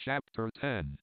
Chapter 10.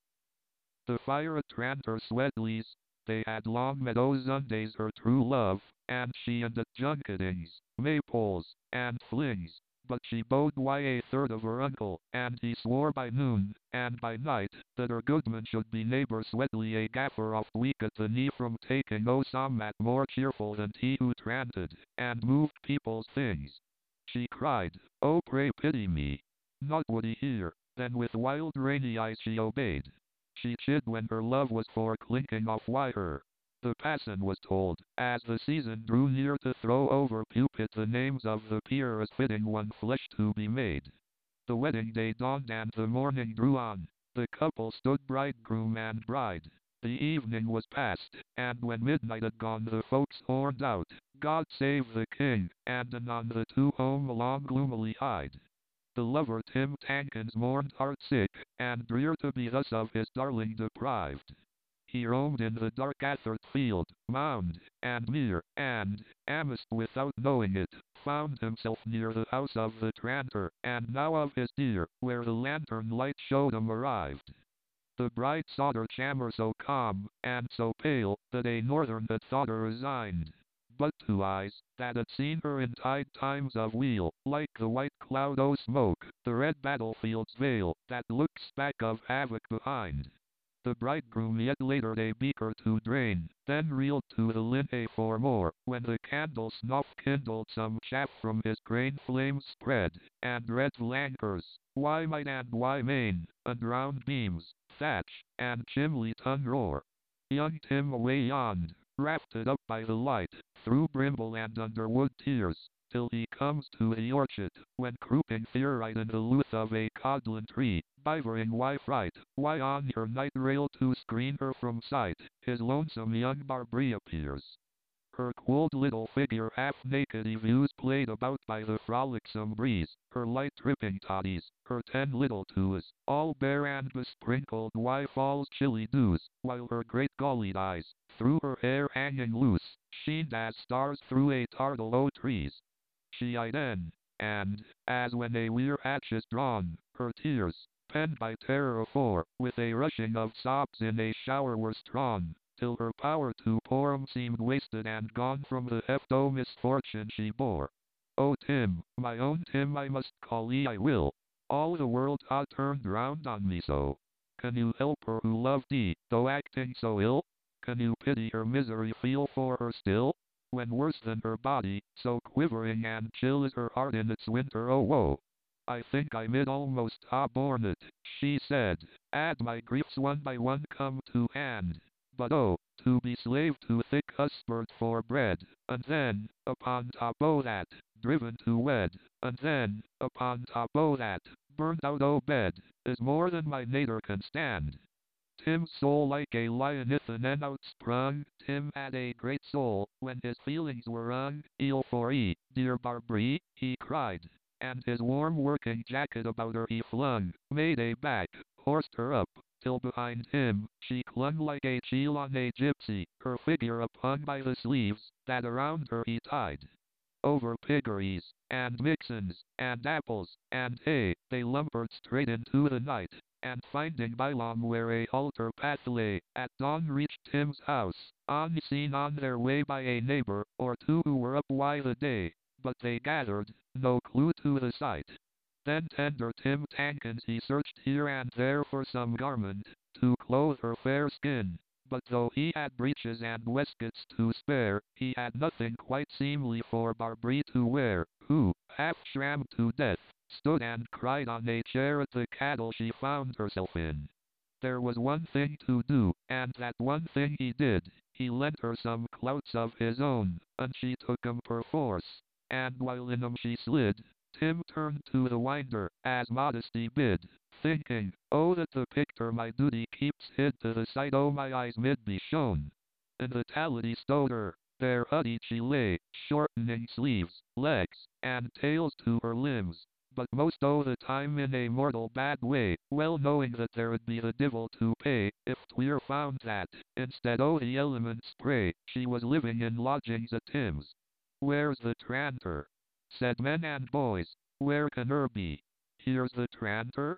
The fire at Tranter Swedley's, they had long meadow Sundays her true love, and she and at junketings, maypoles, and flings, but she bode why a third of her uncle, and he swore by noon, and by night, that her goodman should be neighbour Swedley a gaffer oft weak at the knee from taking no sommat more cheerful than he who tranted, and moved people's things. She cried, "Oh pray pity me." Not would he hear, then with wild rainy eyes she obeyed. She chid when her love was for clinking off wire. The passon was told, as the season drew near, to throw over pulpit the names of the peer as fitting one flesh to be made. The wedding day dawned and the morning drew on. The couple stood bridegroom and bride. The evening was past, and when midnight had gone the folks horned out, "God save the King," and anon the two home along gloomily hied. The lover Tim Tankins mourned heart-sick, and drear to be thus of his darling deprived. He roamed in the dark athert field, mound, and mere, and, amidst without knowing it, found himself near the house of the tranter, and now of his dear, where the lantern light showed him arrived. The bride sought her chamber so calm, and so pale, that a northern had thought her resigned. But to eyes, that had seen her in tide times of weal, like the white cloud o' smoke, the red battlefield's veil, that looks back of havoc behind. The bridegroom yet later a beaker to drain, then reeled to the linhay for more, when the candle snuff kindled some chaff from his grain flames spread, and red flankers, why might and why main, and round beams, thatch, and chimney ton roar. Young Tim away yond, rafted up by the light, through brimble and underwood tears, till he comes to the orchard, when crouping fear-eyed in the looth of a codlin tree, bivering why fright, why on her night rail to screen her from sight, his lonesome young Barbary appears. Her cold little figure half-naked he views played about by the frolicsome breeze, her light tripping toddies, her 10 little toes, all bare and besprinkled why fall's chilly dews, while her great gullied eyes, through her hair hanging loose, sheened as stars through a tardle o' trees. She eyed en, and, as when a weir hatch is drawn, her tears, penned by terror afore, with a rushing of sobs in a shower were strawn, till her power to pour 'em seemed wasted and gone from the heft o' misfortune she bore. "O Tim, my own Tim I must call 'ee I will, all the world ha' turned round on me so. Can you help her who loved 'ee, though acting so ill? Can you pity her misery, feel for her still? When worse than her body, so quivering and chill is her heart in its winter o' woe. I think I mid almost ha' borne it," she said, "ad my griefs one by one come to hand. But oh, to be slave to thick husband for bread, and then, upon top o' that, driven to wed, and then, upon top o' that, burnt out o' bed, is more than my nater can stand." Tim's soul like a lioness and then outsprung. Tim had a great soul, when his feelings were wrung. "Eel for 'ee, dear Barbary," he cried, and his warm working jacket about her he flung, made a back, horsed her up, till behind him, she clung like a chiel on a gypsy, her figure uphung by the sleeves, that around her he tied. Over piggeries, and mixins, and apples, and hay, they lumbered straight into the night, and finding bylom where a halter path lay, at dawn reached Tim's house, unseen on their way by a neighbor, or two who were up why the day, but they gathered no clue to the sight. Then tender Tim Tankins he searched here and there for some garment, to clothe her fair skin, but though he had breeches and waistcoats to spare, he had nothing quite seemly for Barbary to wear, who, half shrammed to death, stood and cried on a chair at the cattle she found herself in. There was one thing to do, and that one thing he did. He lent her some clouts of his own, and she took 'em perforce, and while in 'em she slid, Tim turned to the winder, as modesty bid, thinking, "Oh that the picture my duty keeps hid to the sight o' my eyes mid be shown." In the tallet he stowed her, there huddled she lay, shortening sleeves, legs, and tails to her limbs, but most o' the time in a mortal bad way, well knowing that there would be the divil to pay, if 'twere found that, instead o' the elements spray, she was living in lodgings at Tim's. "Where's the tranter?" said men and boys. "Where can her be?" "Here's the tranter,"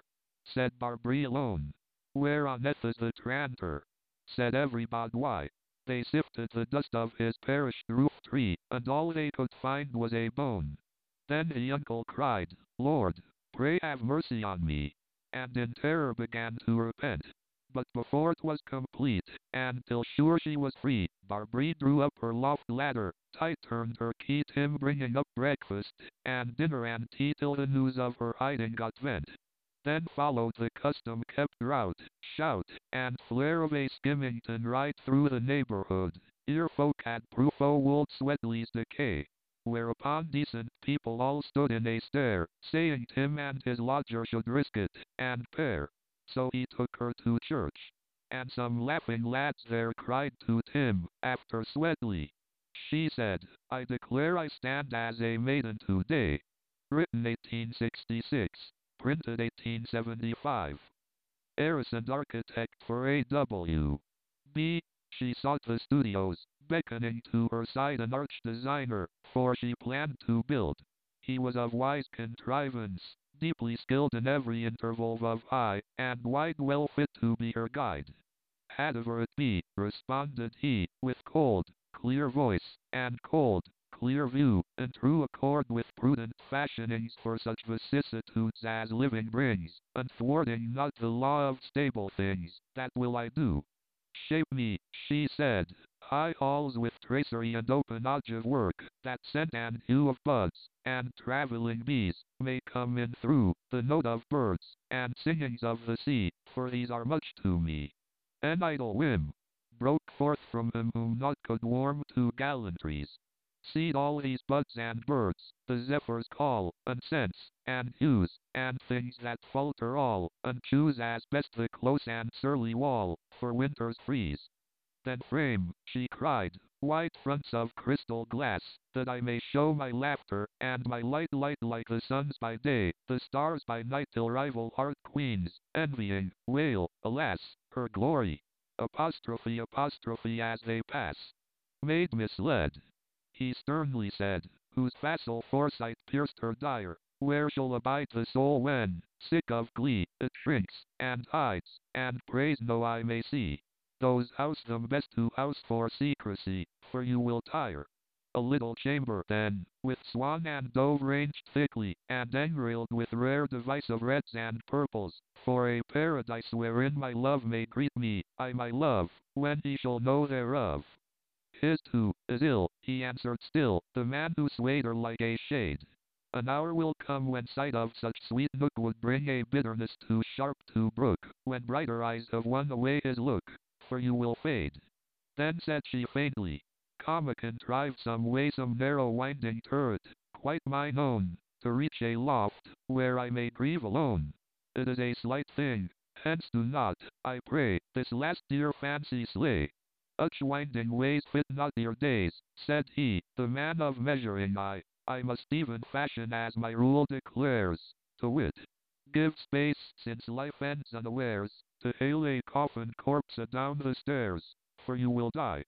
said Barbary alone. Where on earth is the tranter? Said everybody. Why? They sifted the dust of his perished roof tree, and all they could find was a bone. Then the uncle cried, Lord, pray have mercy on me, and in terror began to repent. But before it was complete, and till sure she was free, Barbary drew up her loft ladder, tight turned her key, Tim bringing up breakfast, and dinner and tea till the news of her hiding got vent. Then followed the custom-kept rout, shout, and flare of a Skimmington right through the neighborhood, ere folk had proof o' Wold Sweatley's decay. Whereupon decent people all stood in a stare, saying Tim and his lodger should risk it, and pair. So he took her to church. And some laughing lads there cried to Tim, after Sweatley. She said, I declare I stand as a maiden today. Written 1866. Printed 1875. Heiress and architect for A.W. B. She sought the studios, beckoning to her side an arch designer, for she planned to build. He was of wise contrivance, deeply skilled in every interval of high and wide, well fit to be her guide. Hatever it be, responded he, with cold, clear voice, and cold, clear view, in true accord with prudent fashionings for such vicissitudes as living brings, and thwarting not the law of stable things, that will I do. Shape me, she said, high halls with tracery and openage of work, that scent and hue of buds, and travelling bees, may come in through, the note of birds, and singings of the sea, for these are much to me. An idle whim broke forth from him whom naught could warm to gallantries. Seed all these buds and birds, the zephyrs call, and scents, and hues, and things that falter all, and choose as best the close and surly wall, for winter's freeze. Then frame, she cried, white fronts of crystal glass, that I may show my laughter, and my light like the sun's by day, the stars by night, till rival heart queens, envying, wail, alas, her glory. Apostrophe as they pass. Maid misled. He sternly said, whose facile foresight pierced her dire, where shall abide the soul when, sick of glee, it shrinks, and hides, and prays no eye may see? Those house them best who house for secrecy, for you will tire. A little chamber then, with swan and dove ranged thickly, and engrailed with rare device of reds and purples, for a paradise wherein my love may greet me, I my love, when he shall know thereof. His too is ill, he answered still, the man who swayed her like a shade. An hour will come when sight of such sweet nook would bring a bitterness too sharp to brook, when brighter eyes have won away his look, for you will fade. Then said she faintly, come contrive some way, some narrow winding turret, quite mine own, to reach a loft, where I may grieve alone. It is a slight thing, hence do not, I pray, this last dear fancy slay. Such winding ways fit not your days, said he, the man of measuring I must even fashion as my rule declares, to wit, give space, since life ends unawares, to hail a coffin corpse adown the stairs, for you will die.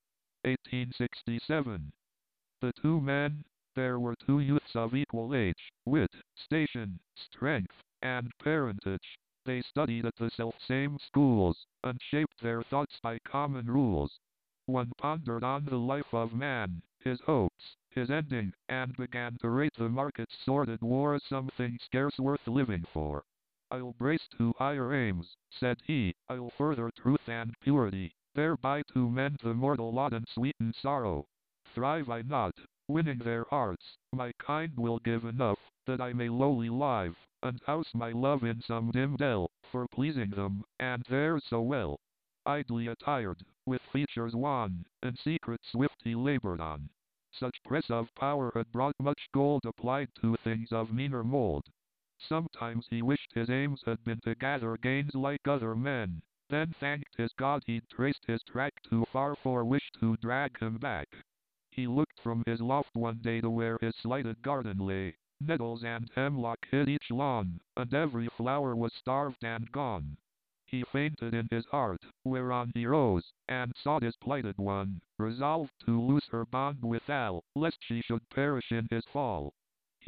1867. The two men, there were two youths of equal age, wit, station, strength, and parentage. They studied at the self-same schools, and shaped their thoughts by common rules. One pondered on the life of man, his hopes, his ending, and began to rate the market's sordid war as something scarce worth living for. I'll brace to higher aims, said he, I'll further truth and purity, thereby to mend the mortal lot and sweeten sorrow. Thrive I not, winning their hearts, my kind will give enough, that I may lowly live, and house my love in some dim dell, for pleasing them, and theirs so well. Idly attired, with features wan, in secret swift he labored on. Such press of power had brought much gold applied to things of meaner mold. Sometimes he wished his aims had been to gather gains like other men, then thanked his God he'd traced his track too far for wish to drag him back. He looked from his loft one day to where his slighted garden lay. Nettles and hemlock hid each lawn, and every flower was starved and gone. He fainted in his heart, whereon he rose, and sought his plighted one, resolved to loose her bond with Al, lest she should perish in his fall.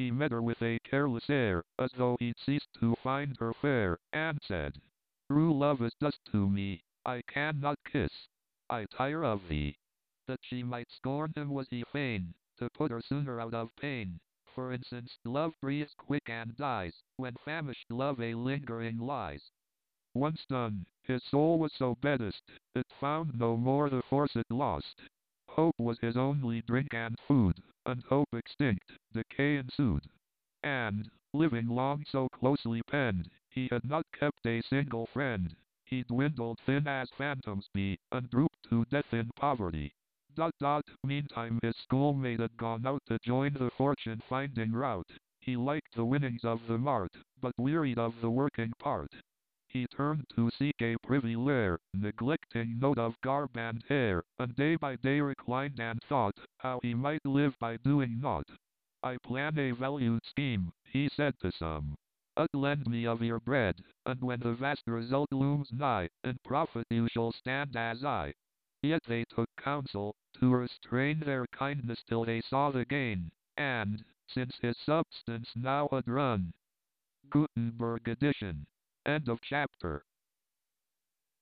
He met her with a careless air, as though he'd ceased to find her fair, and said, True love is dust to me, I cannot kiss. I tire of thee. That she might scorn him was he fain, to put her sooner out of pain. For instance, love breathes quick and dies, when famished love a lingering lies. Once done, his soul was so bedest, it found no more the force it lost. Hope was his only drink and food, and hope extinct, decay ensued. And, living long so closely penned, he had not kept a single friend. He dwindled thin as phantoms be, and drooped to death in poverty. Meantime his schoolmate had gone out to join the fortune-finding rout. He liked the winnings of the mart, but wearied of the working part. He turned to seek a privy lair, neglecting note of garb and hair, and day by day reclined and thought, how he might live by doing naught. I plan a valued scheme, he said to some. Lend me of your bread, and when the vast result looms nigh, in profit you shall stand as I. Yet they took counsel, to restrain their kindness till they saw the gain, and, since his substance now had run. Gutenberg edition. End of chapter.